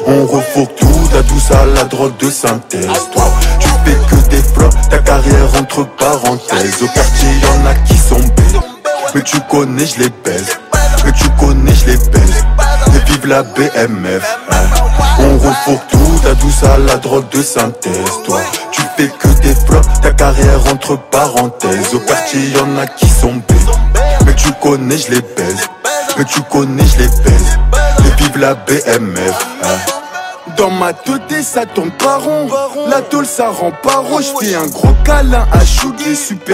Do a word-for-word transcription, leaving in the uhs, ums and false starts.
On refourgue tout, la douce à la drogue de synthèse. Toi, tu fais que des flops, ta carrière entre parenthèses. Au quartier y'en a qui sont bêtes, mais tu connais je les baise. Mais tu connais je les baise. Et vive la B M F, hein. On refourgue tout, la douce à la drogue de synthèse. Toi, tu fais que des flops, ta carrière entre parenthèses. Au quartier y'en a qui sont bêtes, mais tu connais je les baise. Mais tu connais je les baise. Et vive la B M F, hein. Dans ma tête ça tombe pas rond. La tôle ça rend pas rond. J'fais un gros câlin à Chougi. Super